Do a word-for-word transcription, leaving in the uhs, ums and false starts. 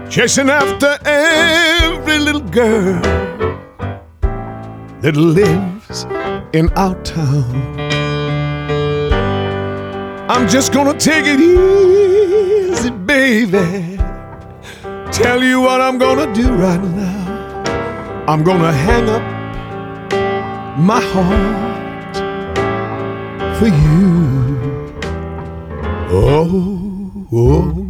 chasing after every little girl that lives in our town. I'm just gonna take it easy, baby. Tell you what I'm gonna do right now. I'm gonna hang up my heart for you. Oh, oh.